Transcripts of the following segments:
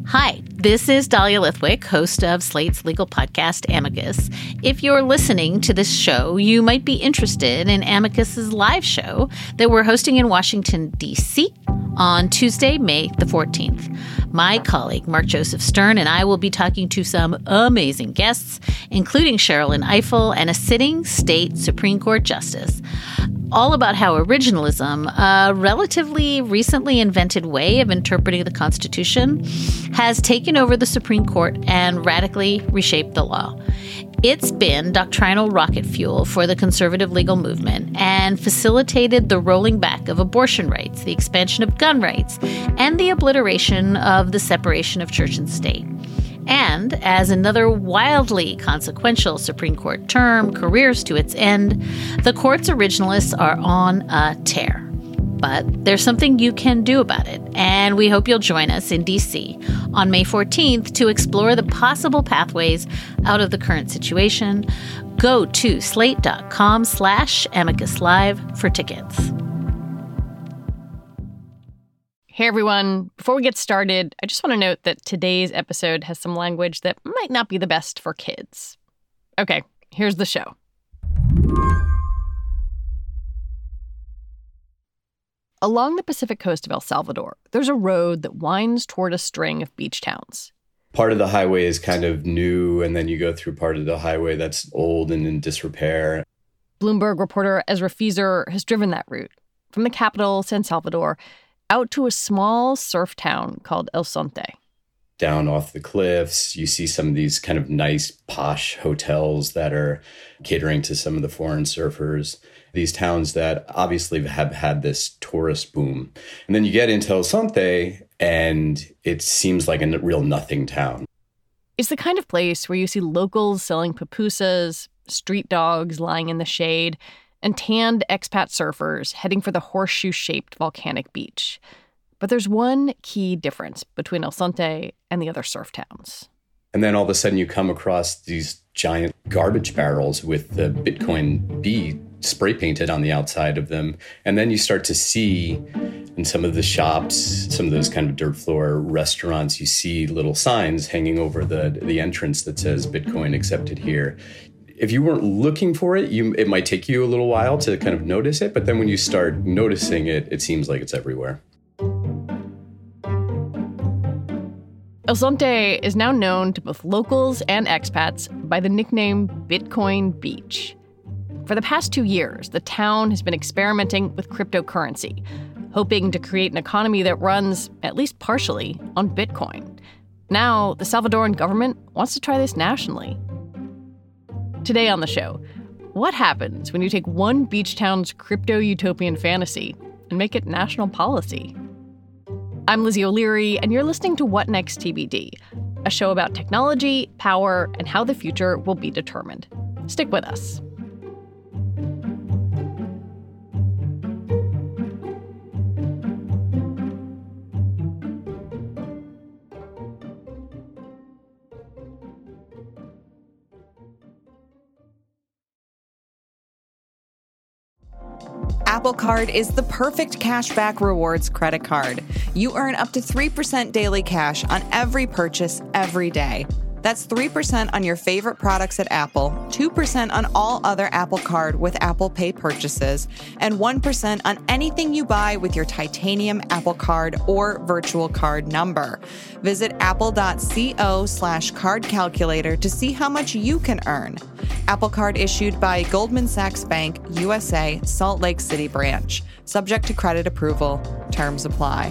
Hi, this is Dahlia Lithwick, host of Slate's legal podcast, Amicus. If you're listening to this show, you might be interested in Amicus's live show that we're hosting in Washington, D.C. on Tuesday, May the 14th. My colleague, Mark Joseph Stern, and I will be talking to some amazing guests, including Sherrilyn Ifill and a sitting state Supreme Court justice, all about how originalism, a relatively recently invented way of interpreting the Constitution, has taken over the Supreme Court and radically reshaped the law. It's been doctrinal rocket fuel for the conservative legal movement and facilitated the rolling back of abortion rights, the expansion of gun rights, and the obliteration of the separation of church and state. And as another wildly consequential Supreme Court term careers to its end, the court's originalists are on a tear. But there's something you can do about it, and we hope you'll join us in D.C. on May 14th to explore the possible pathways out of the current situation. Go to slate.com/Amicus Live for tickets. Hey everyone, before we get started, I just want to note that today's episode has some language that might not be the best for kids. Okay, here's the show. Along the Pacific coast of El Salvador, there's a road that winds toward a string of beach towns. Part of the highway is kind of new, and then you go through part of the highway that's old and in disrepair. Bloomberg reporter Ezra Fieser has driven that route from the capital, San Salvador, out to a small surf town called El Zonte. Down off the cliffs, you see some of these kind of nice, posh hotels that are catering to some of the foreign surfers. These towns that obviously have had this tourist boom. And then you get into El Zonte, and it seems like a real nothing town. It's the kind of place where you see locals selling pupusas, street dogs lying in the shade, and tanned expat surfers heading for the horseshoe-shaped volcanic beach. But there's one key difference between El Zonte and the other surf towns. And then all of a sudden you come across these giant garbage barrels with the Bitcoin B spray painted on the outside of them. And then you start to see in some of the shops, some of those kind of dirt floor restaurants, you see little signs hanging over the entrance that says Bitcoin accepted here. If you weren't looking for it, it might take you a little while to kind of notice it. But then when you start noticing it, it seems like it's everywhere. El Zonte is now known to both locals and expats by the nickname Bitcoin Beach. For the past 2 years, the town has been experimenting with cryptocurrency, hoping to create an economy that runs, at least partially, on Bitcoin. Now, the Salvadoran government wants to try this nationally. Today on the show, what happens when you take one beach town's crypto-utopian fantasy and make it national policy? I'm Lizzie O'Leary, and you're listening to What Next TBD, a show about technology, power, and how the future will be determined. Stick with us. Apple Card is the perfect cashback rewards credit card. You earn up to 3% daily cash on every purchase every day. That's 3% on your favorite products at Apple, 2% on all other Apple Card with Apple Pay purchases, and 1% on anything you buy with your titanium Apple Card or virtual card number. Visit apple.co/card calculator to see how much you can earn. Apple Card issued by Goldman Sachs Bank, USA, Salt Lake City branch. Subject to credit approval. Terms apply.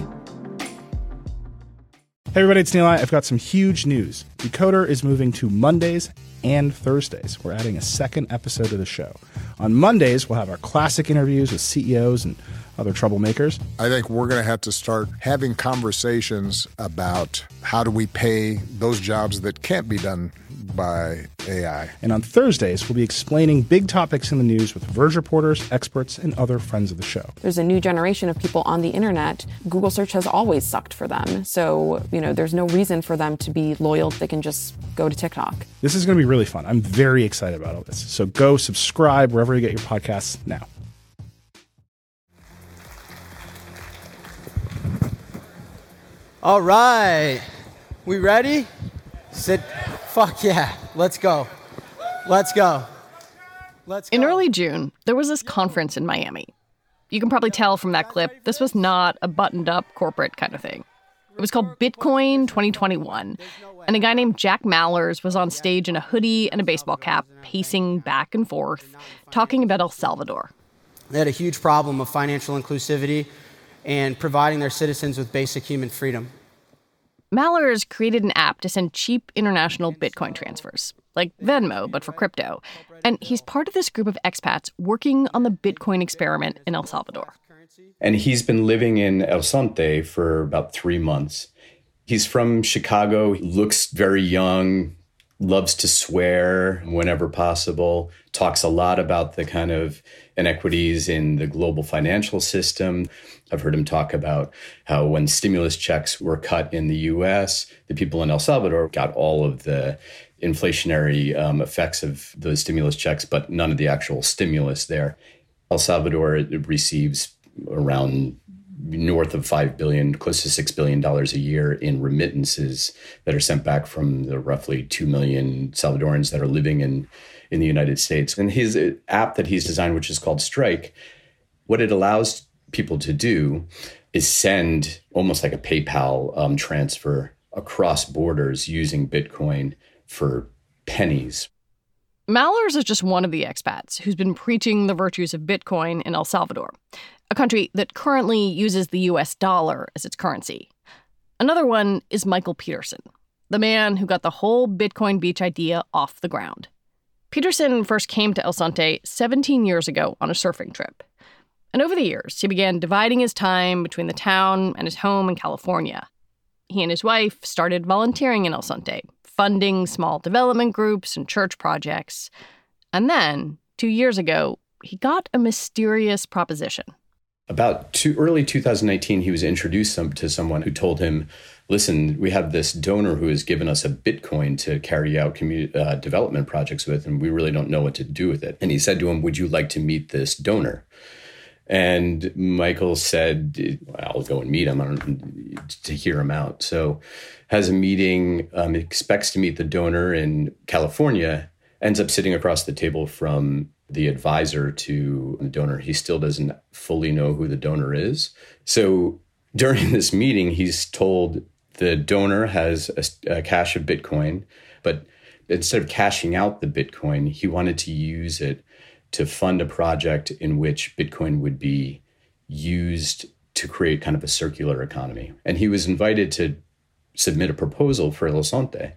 Hey everybody, it's Neil. I've got some huge news. Decoder is moving to Mondays and Thursdays. We're adding a second episode to the show. On Mondays, we'll have our classic interviews with CEOs and other troublemakers. I think we're going to have to start having conversations about how do we pay those jobs that can't be done by AI. And on Thursdays, we'll be explaining big topics in the news with Verge reporters, experts, and other friends of the show. There's a new generation of people on the internet. Google search has always sucked for them. So, there's no reason for them to be loyal. They can just go to TikTok. This is going to be really fun. I'm very excited about all this. So go subscribe wherever you get your podcasts now. All right. We ready? Sit. Fuck yeah. Let's go. Let's go. Let's go. In early June, there was this conference in Miami. You can probably tell from that clip, this was not a buttoned-up corporate kind of thing. It was called Bitcoin 2021, and a guy named Jack Mallers was on stage in a hoodie and a baseball cap, pacing back and forth, talking about El Salvador. They had a huge problem of financial inclusivity and providing their citizens with basic human freedom. Mallers created an app to send cheap international Bitcoin transfers, like Venmo, but for crypto. And he's part of this group of expats working on the Bitcoin experiment in El Salvador. And he's been living in El Zonte for about 3 months. He's from Chicago, he looks very young, loves to swear whenever possible, talks a lot about the kind of inequities in the global financial system. I've heard him talk about how when stimulus checks were cut in the US, the people in El Salvador got all of the inflationary effects of those stimulus checks, but none of the actual stimulus there. El Salvador receives around north of $5 billion, close to $6 billion a year in remittances that are sent back from the roughly 2 million Salvadorans that are living in the United States. And his app that he's designed, which is called Strike, what it allows people to do is send almost like a PayPal transfer across borders using Bitcoin for pennies. Mallers is just one of the expats who's been preaching the virtues of Bitcoin in El Salvador, a country that currently uses the US dollar as its currency. Another one is Michael Peterson, the man who got the whole Bitcoin Beach idea off the ground. Peterson first came to El Zonte 17 years ago on a surfing trip. And over the years, he began dividing his time between the town and his home in California. He and his wife started volunteering in El Zonte, funding small development groups and church projects. And then, 2 years ago, he got a mysterious proposition. About early 2019, he was introduced to someone who told him, listen, we have this donor who has given us a Bitcoin to carry out development projects with, and we really don't know what to do with it. And he said to him, would you like to meet this donor? And Michael said, I'll go and meet him to hear him out. So has a meeting, expects to meet the donor in California, ends up sitting across the table from the advisor to the donor. He still doesn't fully know who the donor is. So during this meeting, he's told the donor has a cache of Bitcoin, but instead of cashing out the Bitcoin, he wanted to use it to fund a project in which Bitcoin would be used to create kind of a circular economy. And he was invited to submit a proposal for El Zonte.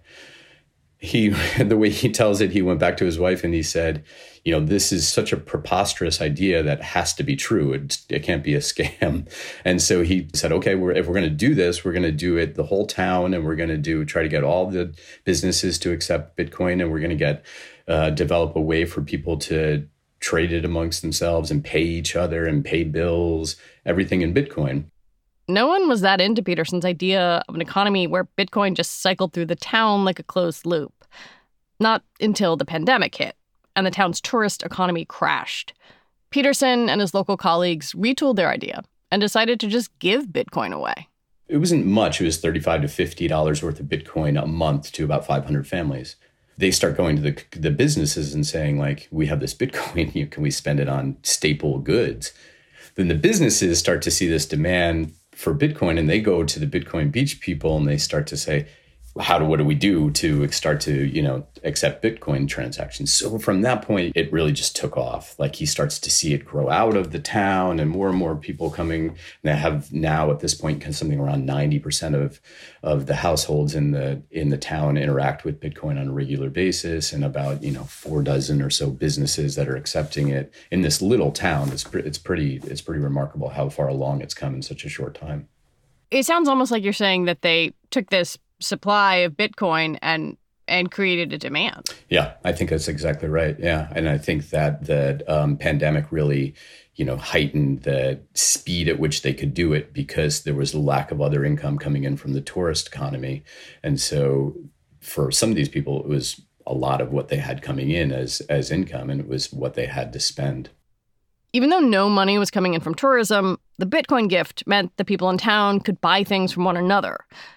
The way he tells it, he went back to his wife and he said, this is such a preposterous idea that has to be true. It can't be a scam. And so he said, okay, if we're going to do this, we're going to do it the whole town, and we're going to try to get all the businesses to accept Bitcoin, and we're going to develop a way for people to trade it amongst themselves and pay each other and pay bills, everything in Bitcoin. No one was that into Peterson's idea of an economy where Bitcoin just cycled through the town like a closed loop. Not until the pandemic hit and the town's tourist economy crashed. Peterson and his local colleagues retooled their idea and decided to just give Bitcoin away. It wasn't much. It was $35 to $50 worth of Bitcoin a month to about 500 families. They start going to the businesses and saying, like, we have this Bitcoin, can we spend it on staple goods? Then the businesses start to see this demand for Bitcoin, and they go to the Bitcoin Beach people and they start to say, what do we do to start to, accept Bitcoin transactions? So from that point, it really just took off. Like, he starts to see it grow out of the town and more people coming. They have now at this point something around 90% of the households in the town interact with Bitcoin on a regular basis, and about 4 dozen or so businesses that are accepting it in this little town. It's pretty remarkable how far along it's come in such a short time. It sounds almost like you're saying that they took this supply of Bitcoin and created a demand. Yeah, I think that's exactly right. Yeah. And I think that the pandemic really, heightened the speed at which they could do it, because there was a lack of other income coming in from the tourist economy. And so for some of these people, it was a lot of what they had coming in as income, and it was what they had to spend. Even though no money was coming in from tourism, the Bitcoin gift meant the people in town could buy things from one another.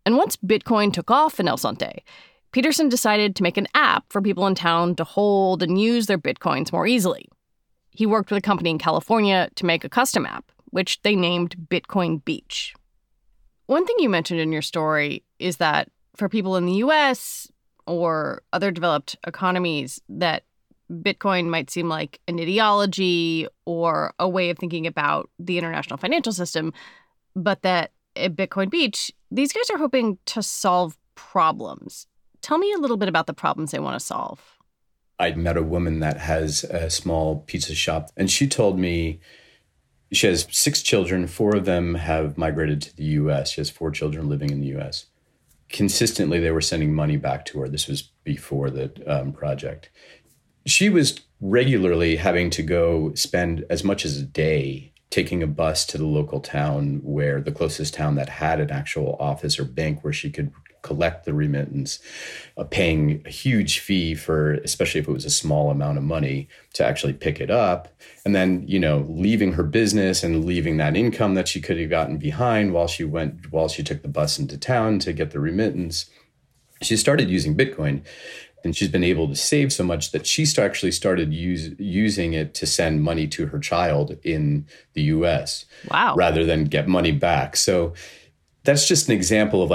And once Bitcoin took off in El Zonte, Peterson decided to make an app for people in town to hold and use their Bitcoins more easily. He worked with a company in California to make a custom app, which they named Bitcoin Beach. One thing you mentioned in your story is that for people in the U.S. or other developed economies, that Bitcoin might seem like an ideology or a way of thinking about the international financial system, but that at Bitcoin Beach, these guys are hoping to solve problems. Tell me a little bit about the problems they want to solve. I met a woman that has a small pizza shop, and she told me she has 6 children. 4 of them have migrated to the U.S. She has 4 children living in the U.S. Consistently, they were sending money back to her. This was before the project. She was regularly having to go spend as much as a day taking a bus to the local town, where the closest town that had an actual office or bank where she could collect the remittance, paying a huge fee for, especially if it was a small amount of money, to actually pick it up. And then, leaving her business and leaving that income that she could have gotten behind while she took the bus into town to get the remittance. She started using Bitcoin, and she's been able to save so much that she actually started using it to send money to her child in the U.S. Wow. Rather than get money back. So that's just an example of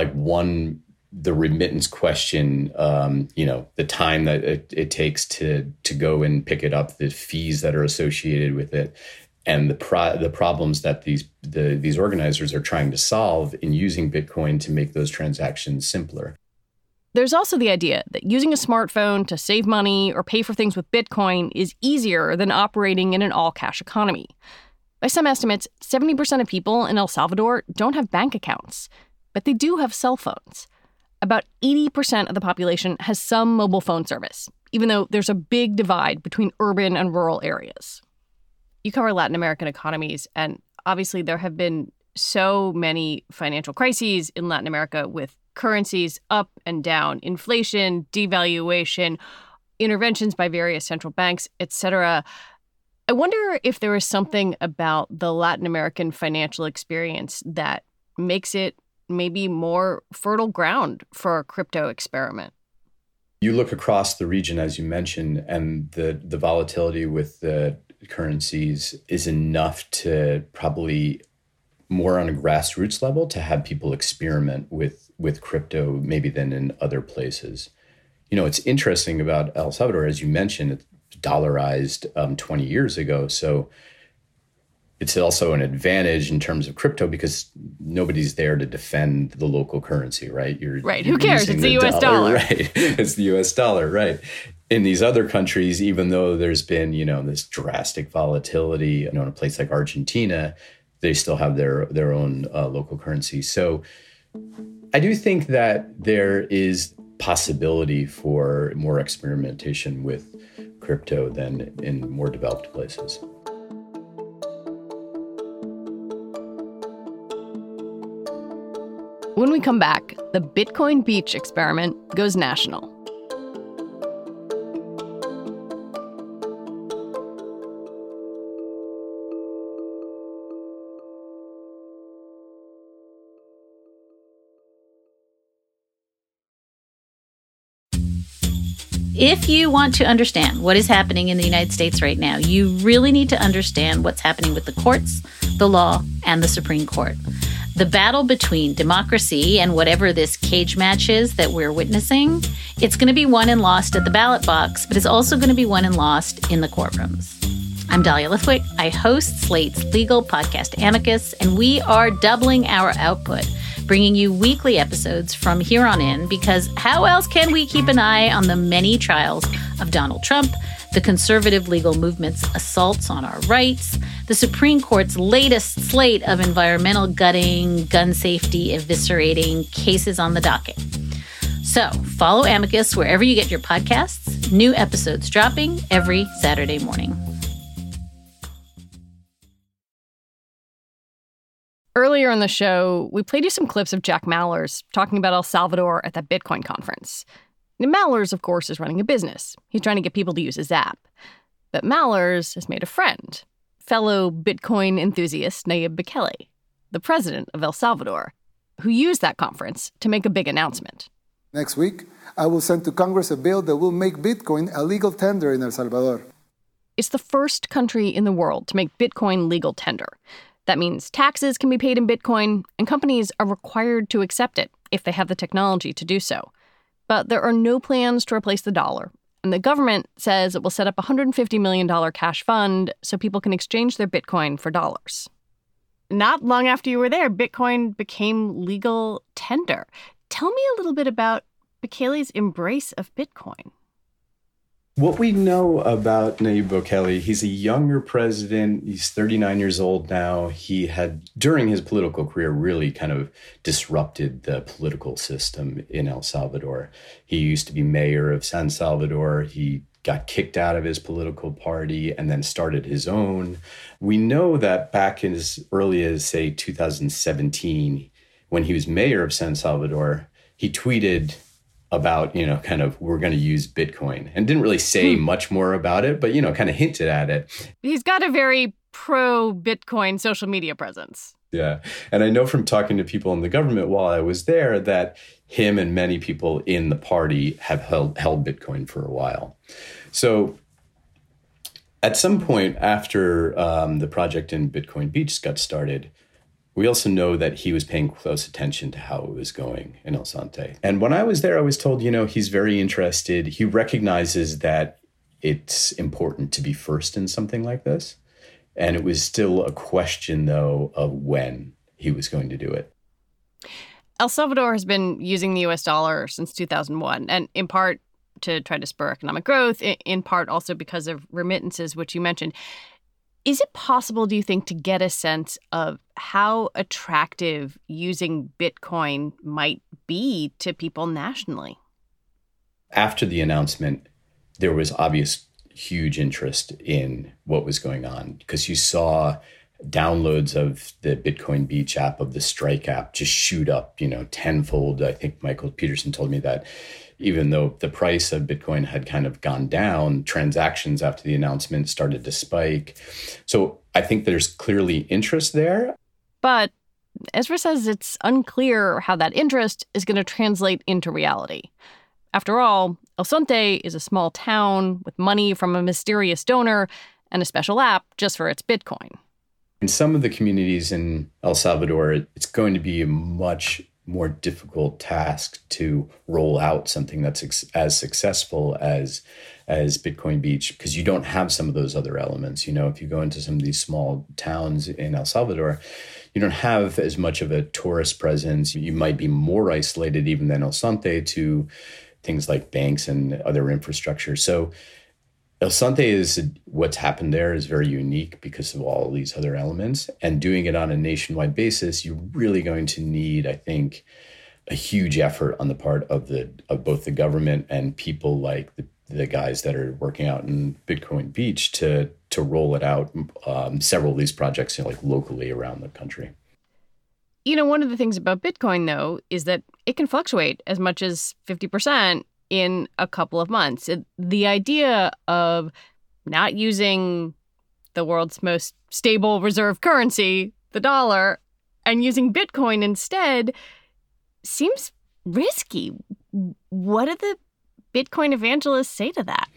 the remittance question, the time that it takes to go and pick it up, the fees that are associated with it, and the problems that these organizers are trying to solve in using Bitcoin to make those transactions simpler. There's also the idea that using a smartphone to save money or pay for things with Bitcoin is easier than operating in an all-cash economy. By some estimates, 70% of people in El Salvador don't have bank accounts, but they do have cell phones. About 80% of the population has some mobile phone service, even though there's a big divide between urban and rural areas. You cover Latin American economies, and obviously there have been so many financial crises in Latin America with currencies up and down, inflation, devaluation, interventions by various central banks, etc. I wonder if there is something about the Latin American financial experience that makes it maybe more fertile ground for a crypto experiment. You look across the region, as you mentioned, and the volatility with the currencies is enough to probably more on a grassroots level to have people experiment with crypto maybe than in other places. It's interesting about El Salvador, as you mentioned, it's dollarized 20 years ago. So it's also an advantage in terms of crypto because nobody's there to defend the local currency, right? Right. Who cares? It's the U.S. dollar. Right. It's the U.S. dollar, right. In these other countries, even though there's been, this drastic volatility, in a place like Argentina, they still have their own local currency. So I do think that there is possibility for more experimentation with crypto than in more developed places. When we come back, the Bitcoin Beach experiment goes national. If you want to understand what is happening in the United States right now, you really need to understand what's happening with the courts, the law, and the Supreme Court. The battle between democracy and whatever this cage match is that we're witnessing, it's going to be won and lost at the ballot box, but it's also going to be won and lost in the courtrooms. I'm Dahlia Lithwick. I host Slate's legal podcast Amicus, and we are doubling our output, bringing you weekly episodes from here on in, because how else can we keep an eye on the many trials of Donald Trump, the conservative legal movement's assaults on our rights, the Supreme Court's latest slate of environmental gutting, gun safety eviscerating cases on the docket. So follow Amicus wherever you get your podcasts. New episodes dropping every Saturday morning. Earlier in the show, we played you some clips of Jack Mallers talking about El Salvador at that Bitcoin conference. Now, Mallers, of course, is running a business. He's trying to get people to use his app. But Mallers has made a friend, fellow Bitcoin enthusiast Nayib Bukele, the president of El Salvador. who used that conference to make a big announcement. Next week, I will send to Congress a bill that will make Bitcoin a legal tender in El Salvador. It's the first country in the world to make Bitcoin legal tender. That means taxes can be paid in Bitcoin, and companies are required to accept it if they have the technology to do so. But there are no plans to replace the dollar, and the government says it will set up a $150 million cash fund so people can exchange their Bitcoin for dollars. Not long after you were there, Bitcoin became legal tender. Tell me a little bit about Bukele's embrace of Bitcoin. What we know about Nayib Bukele, he's a younger president. He's 39 years old now. He had, during his political career, really kind of disrupted the political system in El Salvador. He used to be mayor of San Salvador. He got kicked out of his political party and then started his own. We know that back in as early as, say, 2017, when he was mayor of San Salvador, he tweeted about, kind of, we're going to use Bitcoin, and didn't really say much more about it, but, kind of hinted at it. He's got a very pro-Bitcoin social media presence. Yeah. And I know from talking to people in the government while I was there that him and many people in the party have held Bitcoin for a while. So at some point after the project in Bitcoin Beach got started, we also know that he was paying close attention to how it was going in El Zonte. And when I was there, I was told, he's very interested. He recognizes that it's important to be first in something like this. And it was still a question, though, of when he was going to do it. El Salvador has been using the U.S. dollar since 2001, and in part to try to spur economic growth, in part also because of remittances, which you mentioned. Is it possible, do you think, to get a sense of how attractive using Bitcoin might be to people nationally? After the announcement, there was obvious huge interest in what was going on because you saw downloads of the Bitcoin Beach app, of the Strike app, just shoot up, tenfold. I think Michael Peterson told me that even though the price of Bitcoin had kind of gone down, transactions after the announcement started to spike. So I think there's clearly interest there. But Ezra says it's unclear how that interest is going to translate into reality. After all, El Zonte is a small town with money from a mysterious donor and a special app just for its Bitcoin. In some of the communities in El Salvador, it's going to be a much more difficult task to roll out something that's as successful as Bitcoin Beach, because you don't have some of those other elements. If you go into some of these small towns in El Salvador, you don't have as much of a tourist presence. You might be more isolated even than El Zonte to things like banks and other infrastructure. So El Zonte what's happened there is very unique because of all these other elements. And doing it on a nationwide basis, you're really going to need, I think, a huge effort on the part of both the government and people like the guys that are working out in Bitcoin Beach to roll it out. Several of these projects, like locally around the country. One of the things about Bitcoin, though, is that it can fluctuate as much as 50% in a couple of months. The idea of not using the world's most stable reserve currency, the dollar, and using Bitcoin instead seems risky. What do the Bitcoin evangelists say to that?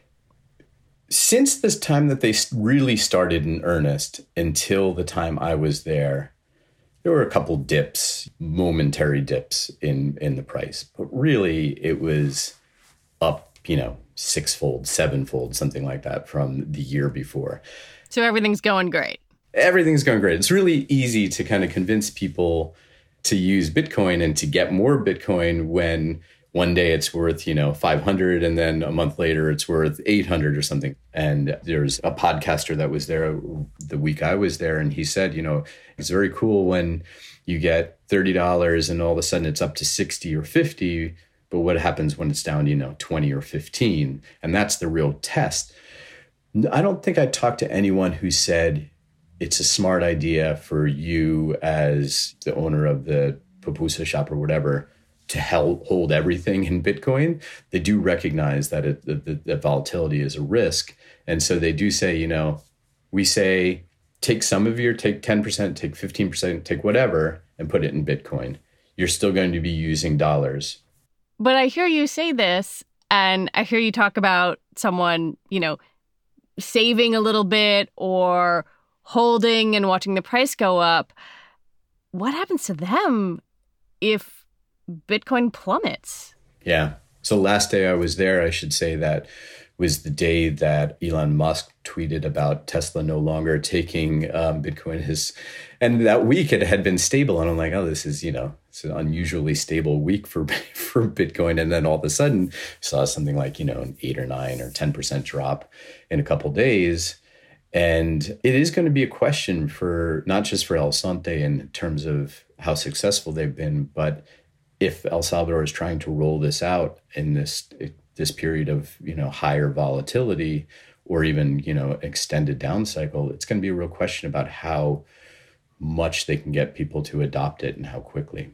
Since this time that they really started in earnest until the time I was there were a couple dips, momentary dips in the price. But really, it was up, sixfold, sevenfold, something like that from the year before. So everything's going great. Everything's going great. It's really easy to kind of convince people to use Bitcoin and to get more Bitcoin when one day it's worth, 500 and then a month later it's worth 800 or something. And there's a podcaster that was there the week I was there, and he said, it's very cool when you get $30 and all of a sudden it's up to 60 or 50, but what happens when it's down, 20 or 15? And that's the real test. I don't think I talked to anyone who said it's a smart idea for you as the owner of the pupusa shop or whatever to hold everything in Bitcoin. They do recognize that the volatility is a risk. And so they do say, we say, take some of take 10%, take 15%, take whatever, and put it in Bitcoin. you're still going to be using dollars. But I hear you say this, and I hear you talk about someone, saving a little bit or holding and watching the price go up. What happens to them if Bitcoin plummets? Yeah. So last day I was there, I should say that was the day that Elon Musk tweeted about Tesla no longer taking Bitcoin. And that week it had been stable. And I'm like, oh, this is, it's an unusually stable week for Bitcoin. And then all of a sudden saw something like, an 8 or 9 or 10% drop in a couple of days. And it is going to be a question for not just for El Zonte in terms of how successful they've been, but if El Salvador is trying to roll this out in this period of, higher volatility or even, extended down cycle, it's going to be a real question about how much they can get people to adopt it and how quickly.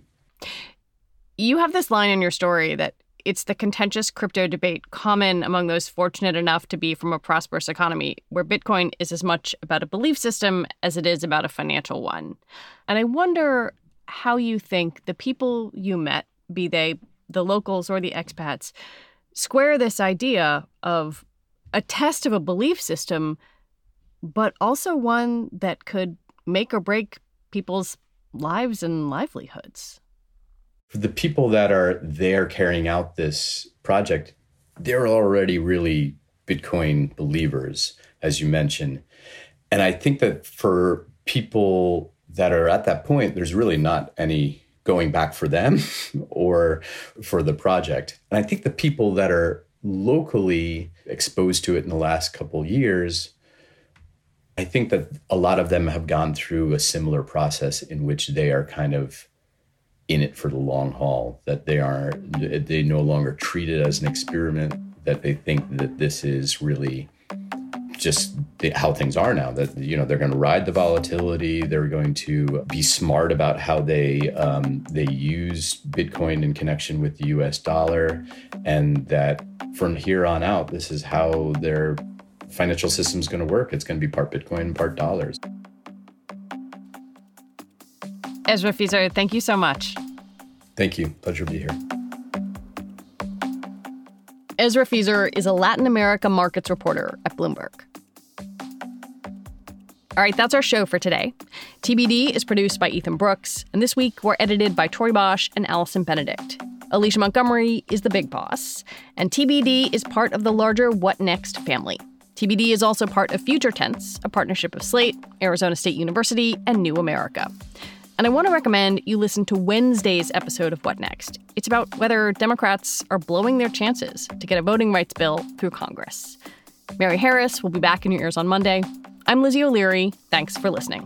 You have this line in your story that it's the contentious crypto debate common among those fortunate enough to be from a prosperous economy where Bitcoin is as much about a belief system as it is about a financial one. And I wonder how you think the people you met, be they the locals or the expats, square this idea of a test of a belief system, but also one that could make or break people's lives and livelihoods. For the people that are there carrying out this project, they're already really Bitcoin believers, as you mentioned. And I think that for people that are at that point, there's really not any going back for them or for the project. And I think the people that are locally exposed to it in the last couple of years, I think that a lot of them have gone through a similar process in which they are kind of in it for the long haul, that they no longer treat it as an experiment, that they think that this is really just how things are now, that, they're going to ride the volatility. They're going to be smart about how they use Bitcoin in connection with the US dollar. And that from here on out, this is how their financial system is going to work. It's going to be part Bitcoin and part dollars. Ezra Fieser, thank you so much. Thank you. Pleasure to be here. Ezra Fieser is a Latin America markets reporter at Bloomberg. All right, that's our show for today. TBD is produced by Ethan Brooks, and this week we're edited by Troy Bosch and Allison Benedict. Alicia Montgomery is the big boss, and TBD is part of the larger What Next family. TBD is also part of Future Tense, a partnership of Slate, Arizona State University, and New America. And I want to recommend you listen to Wednesday's episode of What Next. It's about whether Democrats are blowing their chances to get a voting rights bill through Congress. Mary Harris will be back in your ears on Monday. I'm Lizzie O'Leary. Thanks for listening.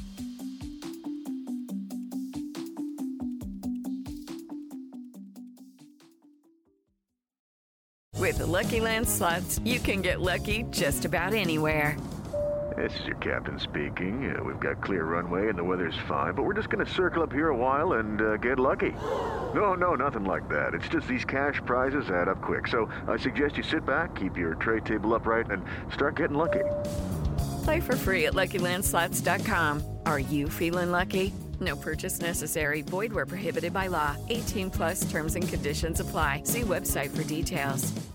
With the Lucky Land Slots, you can get lucky just about anywhere. This is your captain speaking. We've got clear runway and the weather's fine, but we're just going to circle up here a while and get lucky. No, nothing like that. It's just these cash prizes add up quick. So I suggest you sit back, keep your tray table upright, and start getting lucky. Play for free at LuckyLandSlots.com. Are you feeling lucky? No purchase necessary. Void where prohibited by law. 18+ terms and conditions apply. See website for details.